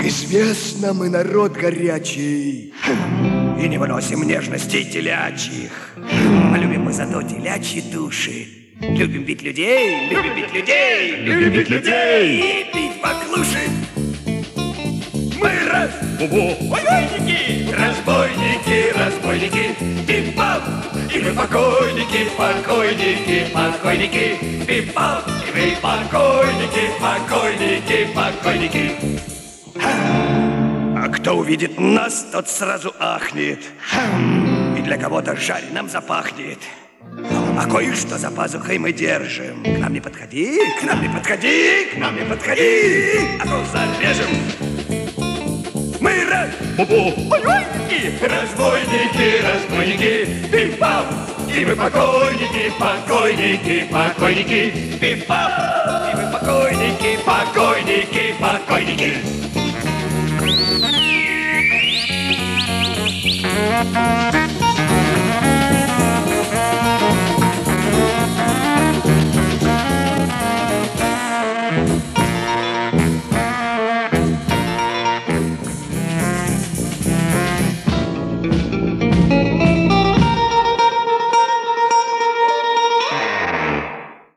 Известно, мы народ горячий и не выносим нежностей телячьих. А любим мы зато телячьи души. Любим бить людей, любим бить людей, любим бить людей и пить поклуши. Мы разбойники, разбойники, разбойники, пип-пап, и мы покойники, покойники, покойники, пип-пап, и мы покойники, покойники, покойники. А кто увидит нас, тот сразу ахнет, и для кого-то жареным запахнет. А кое-что за пазухой мы держим. К нам не подходи, к нам не подходи, к нам не подходи, а то зарежем. Мы разбойники, разбойники, разбойники, пип-пап, и мы покойники, покойники, покойники, пип-пап, и мы покойники, покойники, покойники. Thank you.